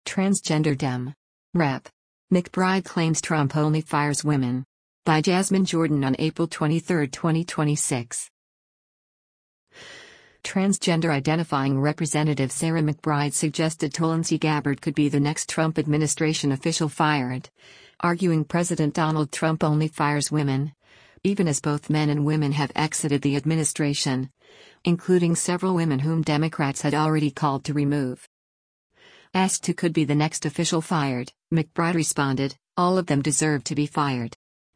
Transgender Dem. Rep. McBride claims Trump only fires women. By Jasmine Jordan on April 23, 2026. Transgender identifying Representative Sarah McBride suggested Tulsi Gabbard could be the next Trump administration official fired, arguing President Donald Trump only fires women, even as both men and women have exited the administration, including several women whom Democrats had already called to remove. Asked who could be the next official fired, McBride responded, "All of them deserve to be fired.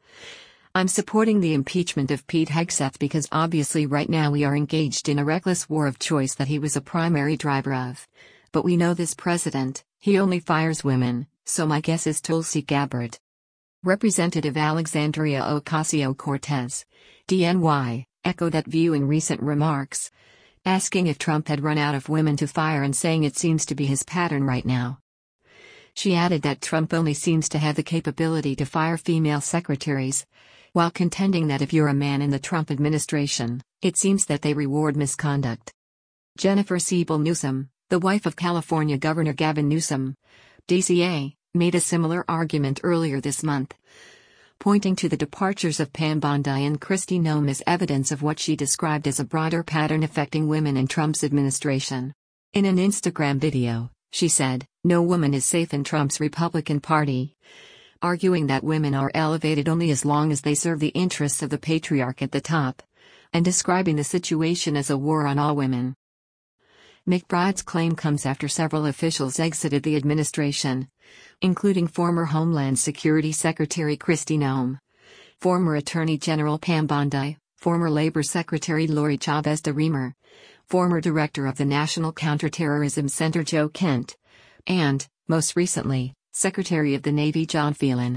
I'm supporting the impeachment of Pete Hegseth because obviously right now we are engaged in a reckless war of choice that he was a primary driver of. But we know this president, he only fires women, so my guess is Tulsi Gabbard." Representative Alexandria Ocasio-Cortez, DNY, echoed that view in recent remarks, asking if Trump had run out of women to fire and saying it seems to be his pattern right now. She added that Trump only seems to have the capability to fire female secretaries, while contending that if you're a man in the Trump administration, it seems that they reward misconduct. Jennifer Siebel Newsom, the wife of California Governor Gavin Newsom, DCA, made a similar argument earlier this month, pointing to the departures of Pam Bondi and Kristi Noem as evidence of what she described as a broader pattern affecting women in Trump's administration. In an Instagram video, she said, "No woman is safe in Trump's Republican Party," arguing that women are elevated only as long as they serve the interests of the patriarch at the top, and describing the situation as a war on all women. McBride's claim comes after several officials exited the administration, including former Homeland Security Secretary Kristi Noem, former Attorney General Pam Bondi, former Labor Secretary Lori Chavez de Remer, former Director of the National Counterterrorism Center Joe Kent, and, most recently, Secretary of the Navy John Phelan.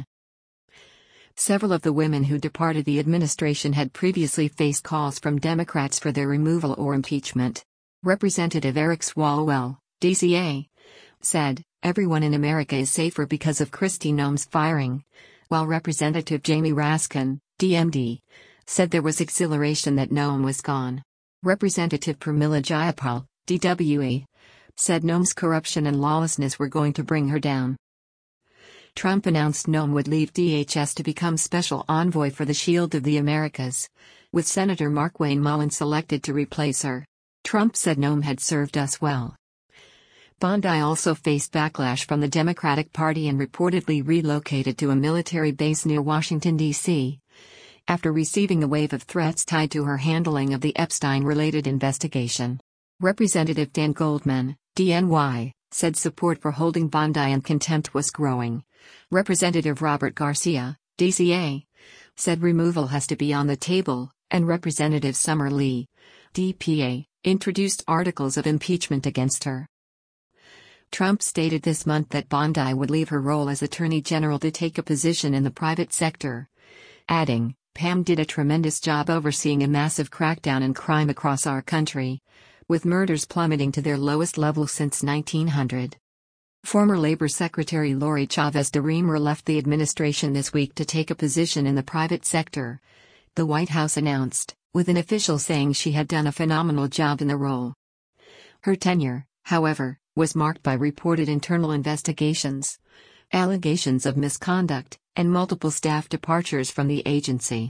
Several of the women who departed the administration had previously faced calls from Democrats for their removal or impeachment. Representative Eric Swalwell, DCA, said, "Everyone in America is safer because of Kristi Noem's firing," while Representative Jamie Raskin, DMD, said there was exhilaration that Noem was gone. Representative Pramila Jayapal, DWE, said Noem's corruption and lawlessness were going to bring her down. Trump announced Noem would leave DHS to become special envoy for the Shield of the Americas, with Senator Markwayne Mullin selected to replace her. Trump said Noem had served us well. Bondi also faced backlash from the Democratic Party and reportedly relocated to a military base near Washington, D.C., after receiving a wave of threats tied to her handling of the Epstein-related investigation. Representative Dan Goldman, DNY, said support for holding Bondi in contempt was growing. Representative Robert Garcia, DCA, said removal has to be on the table, and Representative Summer Lee, DPA, introduced articles of impeachment against her. Trump stated this month that Bondi would leave her role as Attorney General to take a position in the private sector, adding, "Pam did a tremendous job overseeing a massive crackdown in crime across our country, with murders plummeting to their lowest level since 1900. Former Labor Secretary Lori Chavez de Remer left the administration this week to take a position in the private sector, the White House announced, with an official saying she had done a phenomenal job in the role. Her tenure, however, was marked by reported internal investigations, allegations of misconduct, and multiple staff departures from the agency.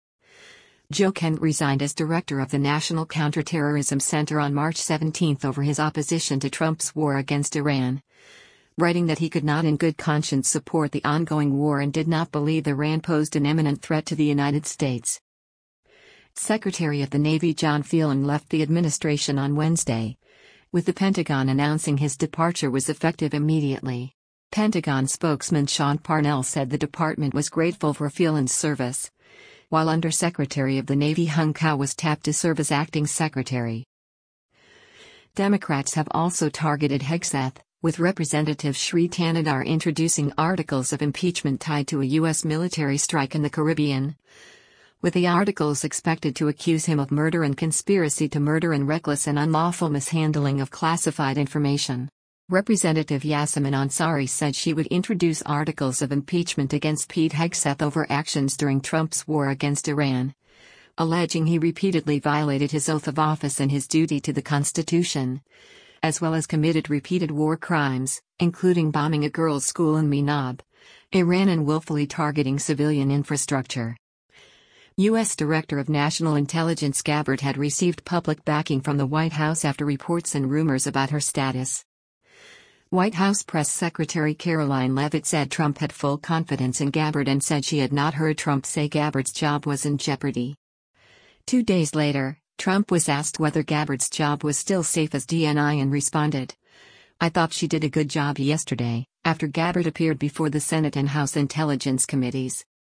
Joe Kent resigned as director of the National Counterterrorism Center on March 17 over his opposition to Trump's war against Iran, writing that he could not in good conscience support the ongoing war and did not believe Iran posed an imminent threat to the United States. Secretary of the Navy John Phelan left the administration on Wednesday, with the Pentagon announcing his departure was effective immediately. Pentagon spokesman Sean Parnell said the department was grateful for Phelan's service, while Undersecretary of the Navy Hung Kao was tapped to serve as acting secretary. Democrats have also targeted Hegseth, with Representative Shri Thanedar introducing articles of impeachment tied to a U.S. military strike in the Caribbean, with the articles expected to accuse him of murder and conspiracy to murder and reckless and unlawful mishandling of classified information. Representative Yasemin Ansari said she would introduce articles of impeachment against Pete Hegseth over actions during Trump's war against Iran, alleging he repeatedly violated his oath of office and his duty to the Constitution, as well as committed repeated war crimes, including bombing a girls' school in Minab, Iran, and willfully targeting civilian infrastructure. U.S. Director of National Intelligence Gabbard had received public backing from the White House after reports and rumors about her status. White House Press Secretary Caroline Leavitt said Trump had full confidence in Gabbard and said she had not heard Trump say Gabbard's job was in jeopardy. 2 days later, Trump was asked whether Gabbard's job was still safe as DNI and responded, "I thought she did a good job yesterday," after Gabbard appeared before the Senate and House Intelligence Committees.